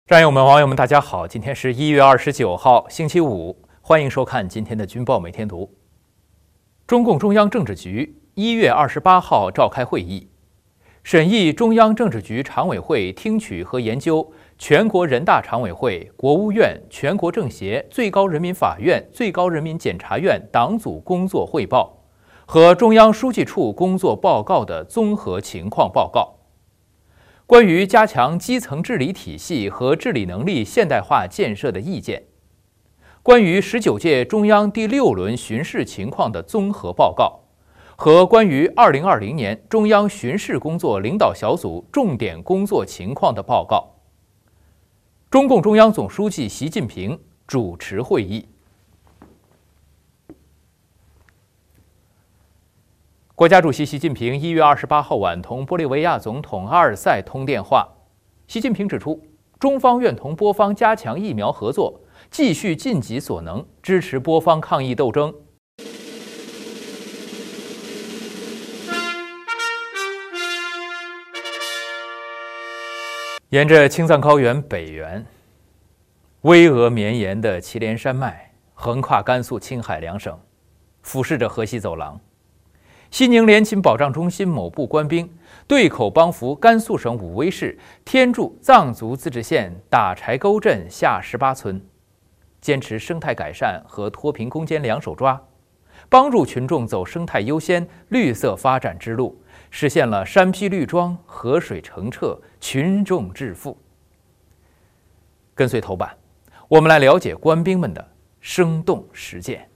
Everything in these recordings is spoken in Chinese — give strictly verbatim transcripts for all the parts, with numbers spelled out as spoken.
战友们、网友们，大家好！今天是一月二十九号，星期五，欢迎收看今天的军报每天读。中共中央政治局一月二十八号召开会议，审议中央政治局常委会听取和研究全国人大常委会、国务院、全国政协、最高人民法院、最高人民检察院党组工作汇报和中央书记处工作报告的综合情况报告。关于加强基层治理体系和治理能力现代化建设的意见，关于十九届中央第六轮巡视情况的综合报告，和关于二零二零年中央巡视工作领导小组重点工作情况的报告。中共中央总书记习近平主持会议。国家主席习近平一月二十八号晚同玻利维亚总统阿尔塞通电话。习近平指出，中方愿同波方加强疫苗合作，继续尽己所能支持波方抗疫斗争。沿着青藏高原北缘，巍峨绵延的祁连山脉横跨甘肃、青海两省，俯视着河西走廊。西宁联勤保障中心某部官兵对口帮扶甘肃省武威市天柱藏族自治县打柴沟镇下十八村，坚持生态改善和脱贫攻坚两手抓，帮助群众走生态优先、绿色发展之路，实现了山批绿庄、河水澄澈、群众致富。跟随头版，我们来了解官兵们的生动实践。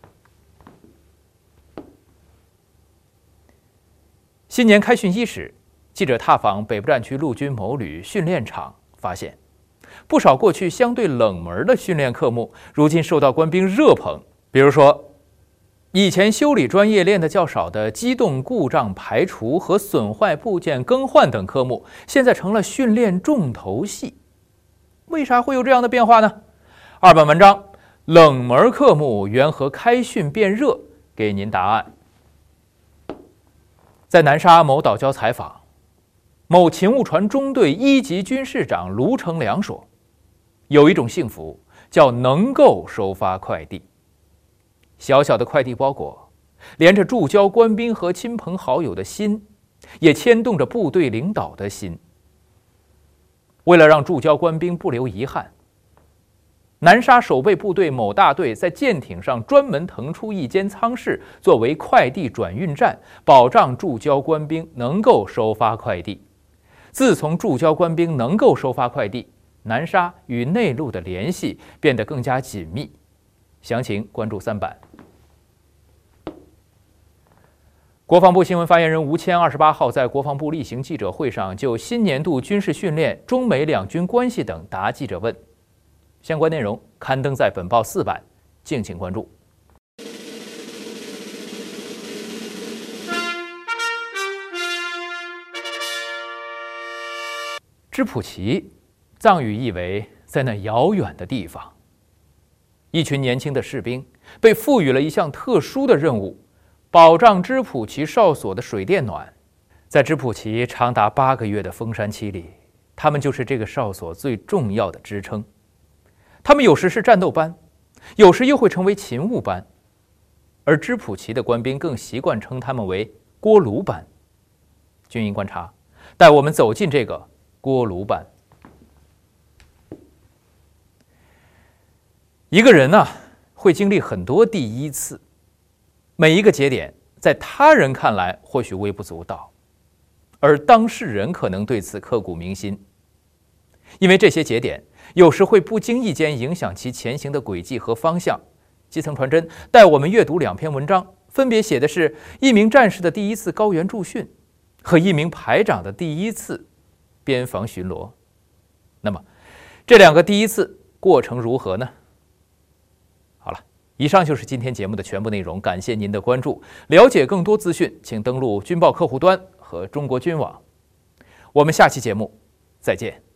新年开训伊始，记者踏访北部战区陆军某旅训练场，发现不少过去相对冷门的训练科目，如今受到官兵热捧。比如说，以前修理专业练得较少的机动故障排除和损坏部件更换等科目，现在成了训练重头戏。为啥会有这样的变化呢？二本文章冷门科目缘何开训变热，给您答案。在南沙某岛礁采访，某勤务船中队一级军士长卢成良说，有一种幸福叫能够收发快递。小小的快递包裹连着驻交官兵和亲朋好友的心，也牵动着部队领导的心。为了让驻交官兵不留遗憾，南沙守备部队某大队在舰艇上专门腾出一间舱室，作为快递转运站，保障驻交官兵能够收发快递。自从驻交官兵能够收发快递，南沙与内陆的联系变得更加紧密。详情关注三版。国防部新闻发言人吴谦二十八号在国防部例行记者会上就新年度军事训练、中美两军关系等答记者问。相关内容刊登在本报四版，敬请关注。支普齐，藏语意为在那遥远的地方。一群年轻的士兵被赋予了一项特殊的任务，保障支普齐哨所的水电暖。在支普齐长达八个月的封山期里，他们就是这个哨所最重要的支撑。他们有时是战斗班，有时又会成为勤务班，而支普齐的官兵更习惯称他们为锅炉班。军营观察，带我们走进这个锅炉班。一个人呢、啊，会经历很多第一次，每一个节点在他人看来或许微不足道，而当事人可能对此刻骨铭心，因为这些节点有时会不经意间影响其前行的轨迹和方向。基层传真带我们阅读两篇文章，分别写的是一名战士的第一次高原驻训和一名排长的第一次边防巡逻。那么这两个第一次过程如何呢？好了，以上就是今天节目的全部内容，感谢您的关注。了解更多资讯，请登录军报客户端和中国军网。我们下期节目再见。